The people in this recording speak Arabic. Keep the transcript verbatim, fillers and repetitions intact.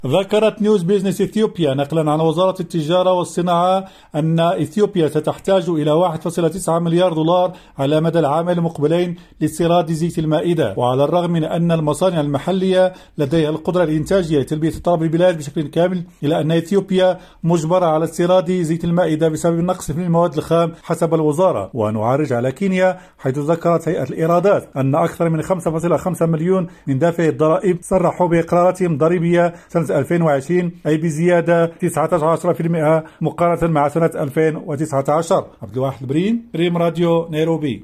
ذكرت نيوز بيزنس إثيوبيا نقلا عن وزارة التجارة والصناعة أن إثيوبيا ستحتاج إلى واحد فاصلة تسعة مليار دولار على مدى العامين المقبلين لاستيراد زيت المائدة. وعلى الرغم من أن المصانع المحلية لديها القدرة الإنتاجية لتلبية طلب البلاد بشكل كامل، إلا أن إثيوبيا مجبرة على استيراد زيت المائدة بسبب النقص في المواد الخام حسب الوزارة. ونعرج على كينيا، حيث ذكرت هيئة الإيرادات أن أكثر من خمسة فاصلة خمسة مليون من دافعي الضرائب صرحوا بإقراراتهم الضريبية سنة ألفين وعشرين، أي بزيادة تسعة عشر بالمئة مقارنة مع سنة ألفين وتسعة عشر. عبد الواحد البرين، ريم راديو، نيروبي.